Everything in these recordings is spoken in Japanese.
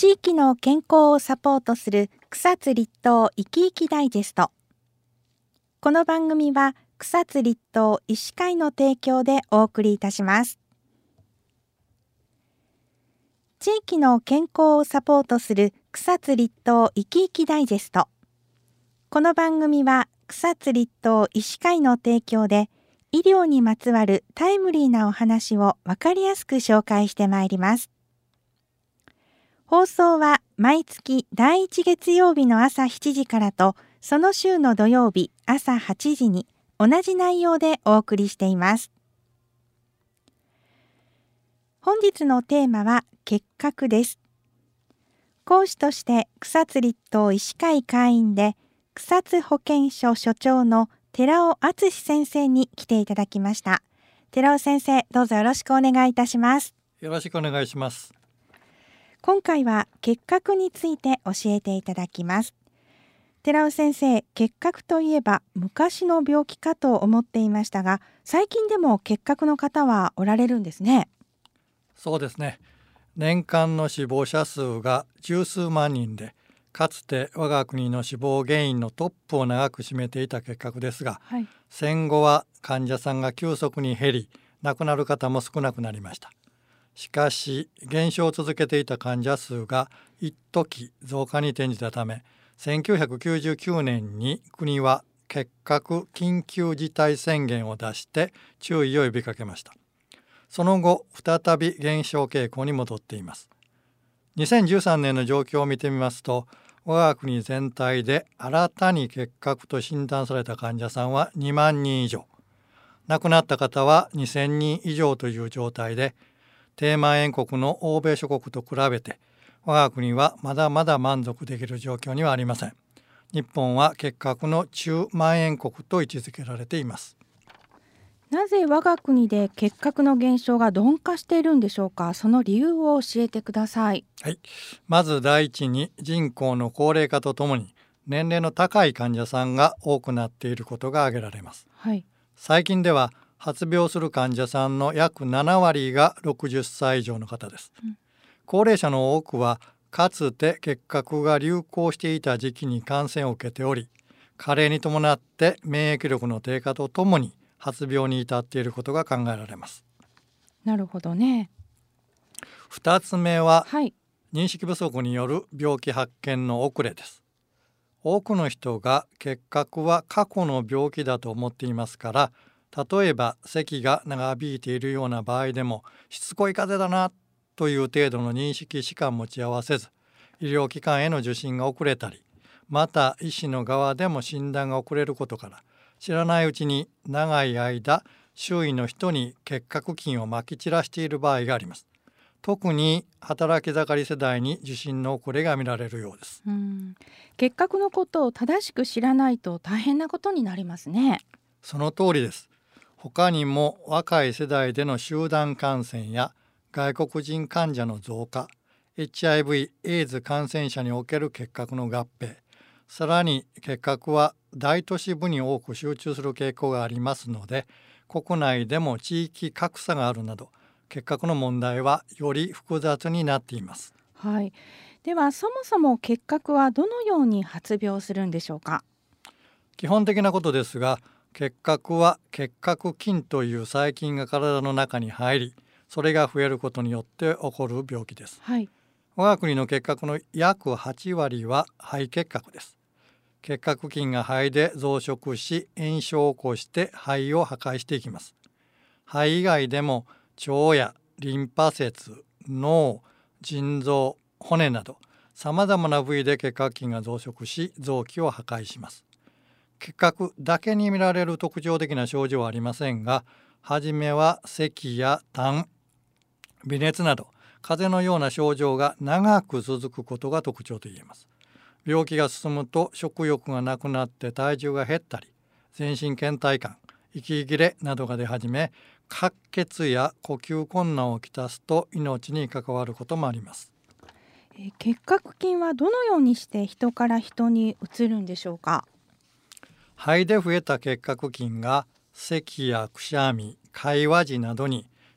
地域の健康をサポートする草津立東いきいきダイジェスト。この番組は草津立東医師会の提供でお送りいたします。地域の健康をサポートする草津立東いきいきダイジェスト。この番組は草津立東医師会の提供で医療にまつわるタイムリーなお話を分かりやすく紹介してまいります。放送は毎月第1月曜日の朝7時からと、その週の土曜日朝8時に同じ内容でお送りしています。本日のテーマは結核です。講師として草津立東医師会会員で草津保健所所長の寺尾敦先生に来ていただきました。寺尾先生、どうぞよろしくお願いいたします。 よろしくお願いします。 今回は結核について教えていただきます。寺尾先生、結核といえば昔の病気かと思っていましたが、最近でも結核の方はおられるんですね。 そうですね。年間の死亡者数が十数万人で、かつて我が国の死亡原因のトップを長く占めていた結核ですが、戦後は患者さんが急速に減り、亡くなる方も少なくなりました。しかし減少を続けていた患者数が一時増加に転じたため、1999年に国は結核緊急事態宣言を出して注意を呼びかけました。その後再び減少傾向に戻っています。2013年の状況を見てみますと、我が国全体で新たに結核と診断された患者さんは2万人以上、亡くなった方は2000人以上という状態で、低蔓延国の欧米諸国と比べて我が国はまだまだ満足できる状況にはありません。日本は結核の中蔓延国と位置づけられています。 なぜ我が国で結核の減少が鈍化しているんでしょうか。その理由を教えてください。 まず第一に、人口の高齢化とともに年齢の高い患者さんが多くなっていることが挙げられます。最近では発病する患者さんの約7割が60歳以上の方です。高齢者の多くはかつて結核が流行していた時期に感染を受けており、加齢に伴って免疫力の低下とともに発病に至っていることが考えられます。 なるほどね。 2つ目は、認識不足による病気発見の遅れです。多くの人が結核は過去の病気だと思っていますから、例えば咳が長引いているような場合でも、しつこい風邪だなという程度の認識しか持ち合わせず、医療機関への受診が遅れたり、また医師の側でも診断が遅れることから、知らないうちに長い間周囲の人に結核菌をまき散らしている場合があります。特に働き盛り世代に受診の遅れが見られるようです。 結核のことを正しく知らないと大変なことになりますね。 その通りです。他にも若い世代での集団感染や外国人患者の増加、HIV、エイズ感染者における結核の合併、さらに結核は大都市部に多く集中する傾向がありますので、国内でも地域格差があるなど、結核の問題はより複雑になっています。 ではそもそも結核はどのように発病するんでしょうか。 基本的なことですが、結核は結核菌という細菌が体の中に入り、それが増えることによって起こる病気です。我が国の結核の約8割は肺結核です。結核菌が肺で増殖し、炎症を起こして肺を破壊していきます。肺以外でも腸やリンパ節、脳、腎臓、骨などさまざまな部位で結核菌が増殖し、臓器を破壊します。結核だけに見られる特徴的な症状はありませんが、はじめは咳や痰、微熱など風邪のような症状が長く続くことが特徴と言えます。病気が進むと食欲がなくなって体重が減ったり、全身倦怠感、息切れなどが出始め、滑血や呼吸困難をきたすと命に関わることもあります。 結核菌はどのようにして人から人に移るんでしょうか。 肺で増えた結核菌が咳やくしゃみ、会話時などに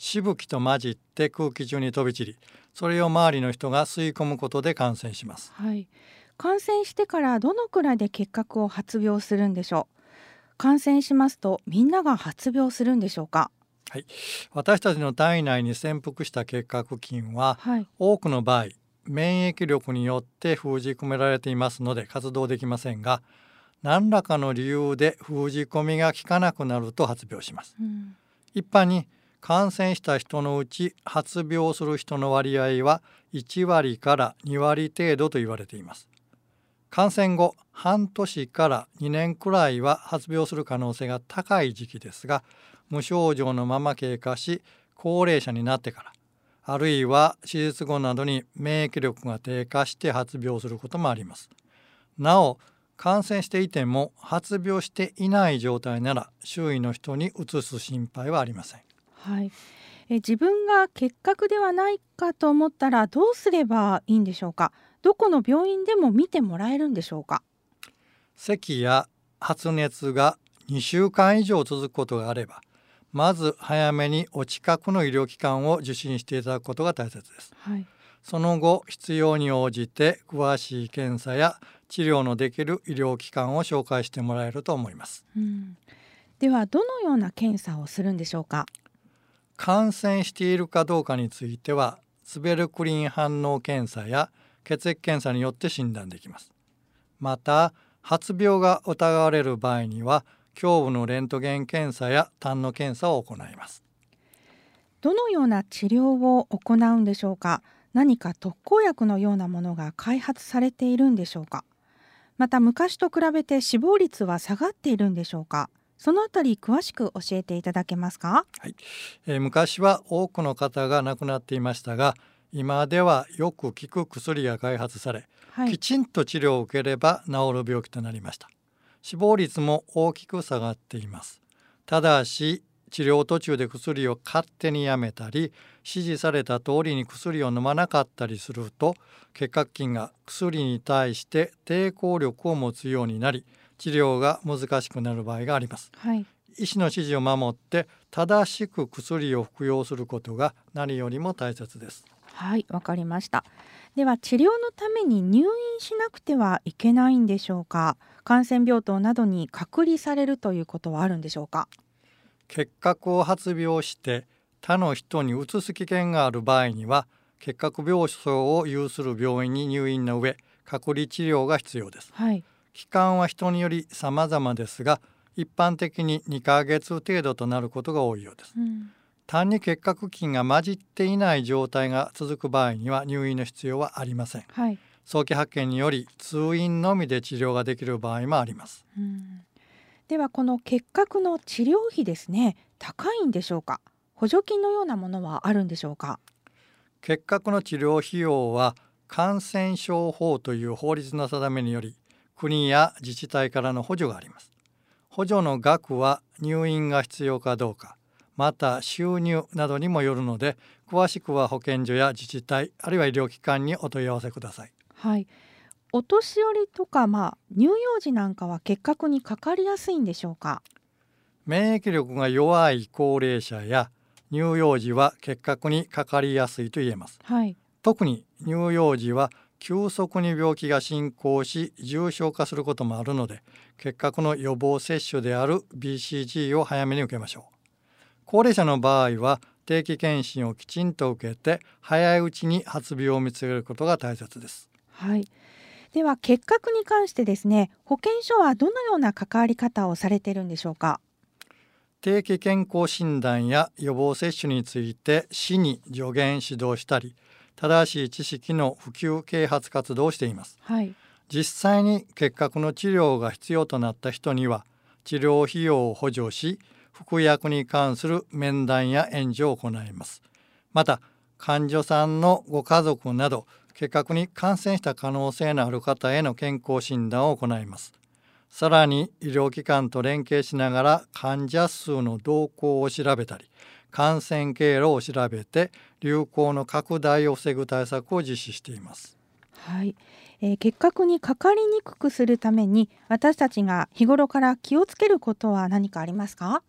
しぶきと混じって空気中に飛び散り、それを周りの人が吸い込むことで感染します。 はい、感染してからどのくらいで結核を発病するんでしょう。感染しますとみんなが発病するんでしょうか。 はい、私たちの体内に潜伏した結核菌は、 はい、 多くの場合免疫力によって封じ込められていますので活動できませんが、何らかの理由で封じ込みが効かなくなると発病します。一般に感染した人のうち発病する人の割合は1割から2割程度と言われています。感染後半年から2年くらいは発病する可能性が高い時期ですが、無症状のまま経過し高齢者になってから、あるいは手術後などに免疫力が低下して発病することもあります。なお、感染していても発病していない状態なら周囲の人にうつす心配はありません。 はい、自分が結核ではないかと思ったらどうすればいいんでしょうか。どこの病院でも見てもらえるんでしょうか。 咳や発熱が2週間以上続くことがあれば、まず早めにお近くの医療機関を受診していただくことが大切です。 はい、 その後必要に応じて詳しい検査や治療のできる医療機関を紹介してもらえると思います。 ではどのような検査をするんでしょうか。 感染しているかどうかについてはスベルクリン反応検査や血液検査によって診断できます。また発病が疑われる場合には胸部のレントゲン検査や痰の検査を行います。 どのような治療を行うんでしょうか。何か特効薬のようなものが開発されているんでしょうか。また昔と比べて死亡率は下がっているんでしょうか。そのあたり詳しく教えていただけますか。 はい、昔は多くの方が亡くなっていましたが、今ではよく効く薬が開発され、 はい、 きちんと治療を受ければ治る病気となりました。死亡率も大きく下がっています。ただし治療途中で薬を勝手にやめたり、指示された通りに薬を飲まなかったりすると、結核菌が薬に対して抵抗力を持つようになり、治療が難しくなる場合があります。 はい、 医師の指示を守って正しく薬を服用することが何よりも大切です。 はい、わかりました。では治療のために入院しなくてはいけないんでしょうか。感染病棟などに隔離されるということはあるんでしょうか。 結核を発病して他の人にうつす危険がある場合には、結核病床を有する病院に入院の上、隔離治療が必要です。 はい、 期間は人により様々ですが、一般的に2ヶ月程度となることが多いようです。単に結核菌が混じっていない状態が続く場合には入院の必要はありません。 はい、 早期発見により通院のみで治療ができる場合もあります。 ではこの結核の治療費ですね、高いんでしょうか。補助金のようなものはあるんでしょうか。 結核の治療費用は感染症法という法律の定めにより、国や自治体からの補助があります。補助の額は入院が必要かどうか、また収入などにもよるので、詳しくは保健所や自治体、あるいは医療機関にお問い合わせください。 はい、お年寄りとか、乳幼児なんかは結核にかかりやすいんでしょうか。 免疫力が弱い高齢者や乳幼児は結核にかかりやすいと言えます。 はい、 特に乳幼児は急速に病気が進行し重症化することもあるので、結核の予防接種である BCG を早めに受けましょう。高齢者の場合は定期検診をきちんと受けて、早いうちに発病を見つけることが大切です。 はい、では結核に関してですね、保健所はどのような関わり方をされているんでしょうか。 定期健康診断や予防接種について市に助言指導したり、正しい知識の普及啓発活動をしています。 はい、 実際に結核の治療が必要となった人には治療費用を補助し、服薬に関する面談や援助を行います。また患者さんのご家族など結核に感染した可能性のある方への健康診断を行います。さらに医療機関と連携しながら患者数の動向を調べたり、感染経路を調べて流行の拡大を防ぐ対策を実施しています。 はい、結核にかかりにくくするために私たちが日頃から気をつけることは何かありますか。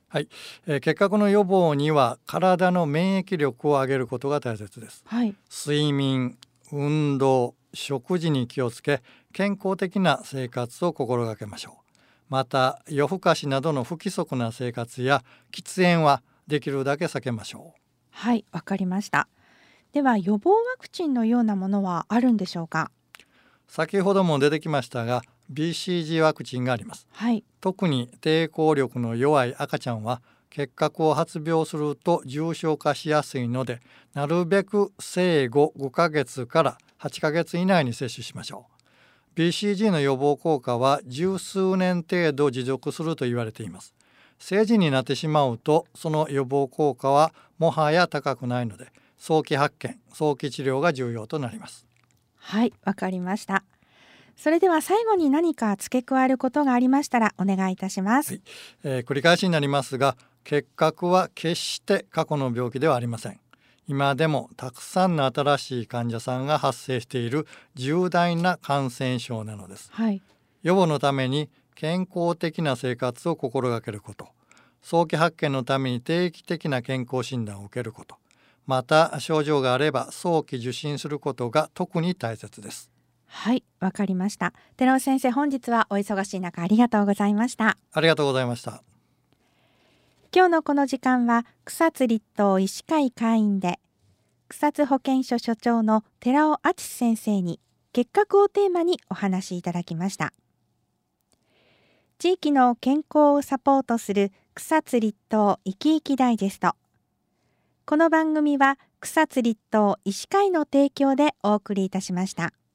はい、結核の予防には体の免疫力を上げることが大切です。 はい、 睡眠、運動、食事に気をつけ、健康的な生活を心がけましょう。また、夜更かしなどの不規則な生活や喫煙はできるだけ避けましょう。 はい、わかりました。では予防ワクチンのようなものはあるんでしょうか？ 先ほども出てきましたが、 BCG ワクチンがあります。 はい、 特に抵抗力の弱い赤ちゃんは結核を発病すると重症化しやすいので、なるべく生後5ヶ月から8ヶ月以内に接種しましょう。 BCG の予防効果は十数年程度持続すると言われています。成人になってしまうとその予防効果はもはや高くないので、早期発見、早期治療が重要となります。 はい、わかりました。それでは最後に何か付け加えることがありましたらお願いいたします。 繰り返しになりますが、結核は決して過去の病気ではありません。今でもたくさんの新しい患者さんが発生している重大な感染症なのです。 はい、 予防のために健康的な生活を心がけること、早期発見のために定期的な健康診断を受けること、また症状があれば早期受診することが特に大切です。 はい、わかりました。寺尾先生、本日はお忙しい中ありがとうございました。 ありがとうございました。 今日のこの時間は草津立東医師会会員で草津保健所所長の寺尾敦先生に結核をテーマにお話しいただきました。地域の健康をサポートする草津立東いきいきダイジェスト。この番組は草津立東医師会の提供でお送りいたしました。